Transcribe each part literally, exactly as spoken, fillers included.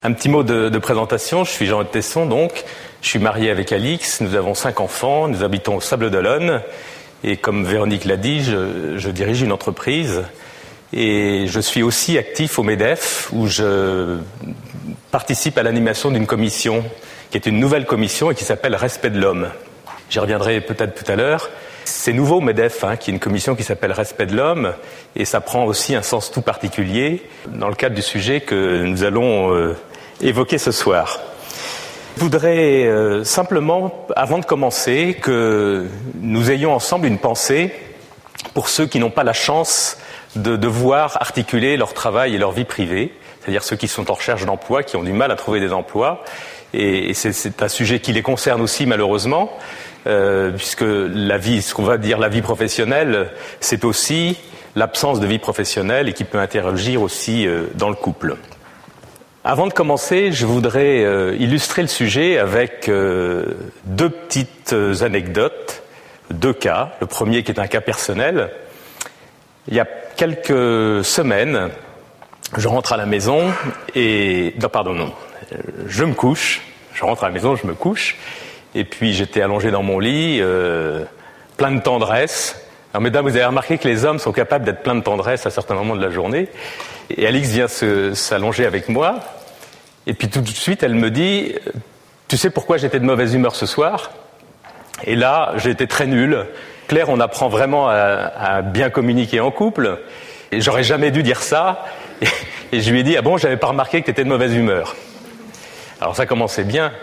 Un petit mot de, de présentation, je suis Jean Tesson, donc je suis marié avec Alix, nous avons cinq enfants, nous habitons au Sable d'Olonne et comme Véronique l'a dit, je, je dirige une entreprise et je suis aussi actif au MEDEF où je participe à l'animation d'une commission qui est une nouvelle commission et qui s'appelle Respect de l'homme. J'y reviendrai peut-être tout à l'heure. C'est nouveau au MEDEF, hein, qui est une commission qui s'appelle Respect de l'homme et ça prend aussi un sens tout particulier dans le cadre du sujet que nous allons euh, évoquer ce soir. Je voudrais euh, simplement, avant de commencer, que nous ayons ensemble une pensée pour ceux qui n'ont pas la chance de devoir articuler leur travail et leur vie privée, c'est-à-dire ceux qui sont en recherche d'emploi, qui ont du mal à trouver des emplois. Et, et c'est, c'est un sujet qui les concerne aussi malheureusement, euh, puisque la vie, ce qu'on va dire la vie professionnelle, c'est aussi l'absence de vie professionnelle et qui peut interagir aussi euh, dans le couple. Avant de commencer, je voudrais euh, illustrer le sujet avec euh, deux petites euh, anecdotes, deux cas. Le premier qui est un cas personnel. Il y a quelques semaines, je rentre à la maison et... Non, pardon, non. Je me couche. Je rentre à la maison, je me couche. Et puis j'étais allongé dans mon lit, euh, plein de tendresse. Alors mesdames, vous avez remarqué que les hommes sont capables d'être pleins de tendresse à certains moments de la journée. Et Alix vient se, s'allonger avec moi. Et puis tout de suite, elle me dit « Tu sais pourquoi j'étais de mauvaise humeur ce soir ?» Et là, j'ai été très nul. Claire, on apprend vraiment à, à bien communiquer en couple. Et j'aurais jamais dû dire ça. Et, et je lui ai dit « Ah bon, j'avais pas remarqué que tu étais de mauvaise humeur. » Alors ça commençait bien.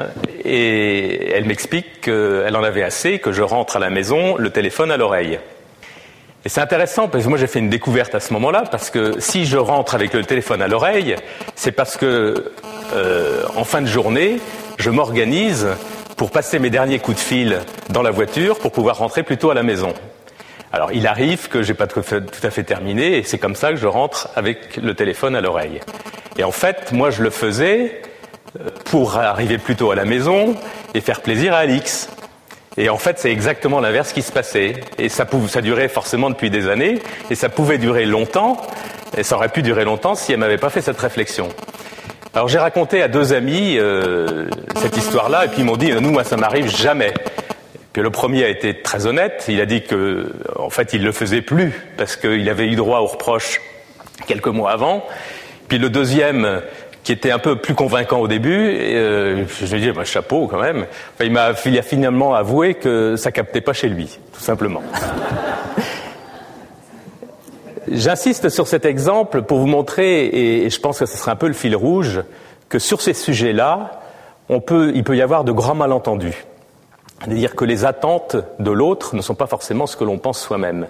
Et elle m'explique qu'elle en avait assez, que je rentre à la maison, le téléphone à l'oreille. Et c'est intéressant parce que moi j'ai fait une découverte à ce moment-là, parce que si je rentre avec le téléphone à l'oreille, c'est parce que euh, en fin de journée, je m'organise pour passer mes derniers coups de fil dans la voiture pour pouvoir rentrer plus tôt à la maison. Alors il arrive que j'ai pas tout à fait terminé et c'est comme ça que je rentre avec le téléphone à l'oreille. Et en fait, moi je le faisais pour arriver plus tôt à la maison et faire plaisir à Alix. Et en fait, c'est exactement l'inverse qui se passait. Et ça, pouvait, ça durait forcément depuis des années, et ça pouvait durer longtemps, et ça aurait pu durer longtemps si elle m'avait pas fait cette réflexion. Alors j'ai raconté à deux amis euh, cette histoire-là, et puis ils m'ont dit « Nous, moi, ça m'arrive jamais ». Puis le premier a été très honnête, il a dit que, en fait, il le faisait plus, parce qu'il avait eu droit aux reproches quelques mois avant. Puis le deuxième, qui était un peu plus convaincant au début, et euh, je lui ai dit bah, « chapeau quand même ». Enfin, il m'a il a finalement avoué que ça captait pas chez lui, tout simplement. J'insiste sur cet exemple pour vous montrer, et, et je pense que ce sera un peu le fil rouge, que sur ces sujets-là, on peut, il peut y avoir de grands malentendus. C'est-à-dire que les attentes de l'autre ne sont pas forcément ce que l'on pense soi-même.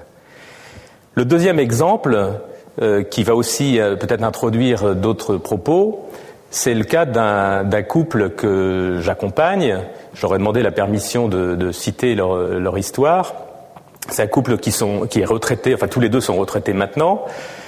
Le deuxième exemple, euh, qui va aussi euh, peut-être introduire d'autres propos, c'est le cas d'un, d'un couple que j'accompagne. Je leur ai demandé la permission de, de citer leur, leur histoire. C'est un couple qui, sont, qui est retraité, enfin tous les deux sont retraités maintenant.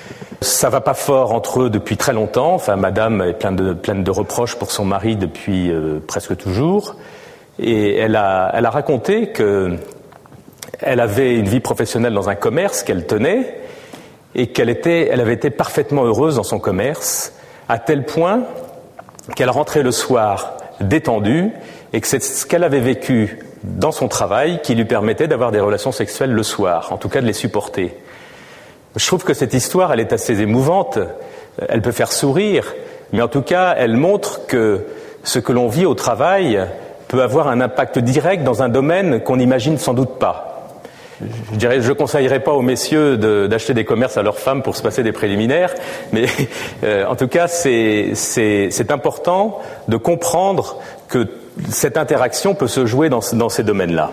Ça va pas fort entre eux depuis très longtemps. Enfin, madame est pleine de, pleine de reproches pour son mari depuis euh, presque toujours. Et elle a, elle a raconté que elle avait une vie professionnelle dans un commerce qu'elle tenait et qu'elle était, elle avait été parfaitement heureuse dans son commerce, à tel point qu'elle rentrait le soir détendue et que c'est ce qu'elle avait vécu dans son travail qui lui permettait d'avoir des relations sexuelles le soir, en tout cas de les supporter. Je trouve que cette histoire, elle est assez émouvante, elle peut faire sourire, mais en tout cas, elle montre que ce que l'on vit au travail peut avoir un impact direct dans un domaine qu'on n'imagine sans doute pas. Je dirais, je conseillerais pas aux messieurs de, d'acheter des commerces à leurs femmes pour se passer des préliminaires, mais euh, en tout cas, c'est, c'est, c'est important de comprendre que cette interaction peut se jouer dans, dans ces domaines-là.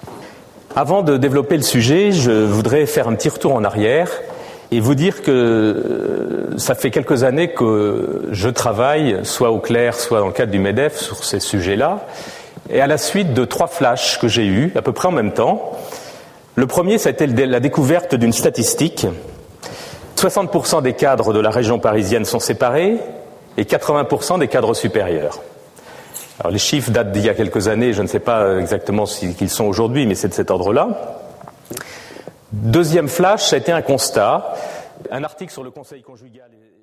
Avant de développer le sujet, je voudrais faire un petit retour en arrière et vous dire que euh, ça fait quelques années que je travaille, soit au Clair, soit dans le cadre du MEDEF, sur ces sujets-là, et à la suite de trois flashs que j'ai eus, à peu près en même temps. Le premier, ça a été la découverte d'une statistique. soixante pour cent des cadres de la région parisienne sont séparés et quatre-vingts pour cent des cadres supérieurs. Alors les chiffres datent d'il y a quelques années, je ne sais pas exactement ce qu'ils sont aujourd'hui, mais c'est de cet ordre-là. Deuxième flash, ça a été un constat. Un article sur le conseil conjugal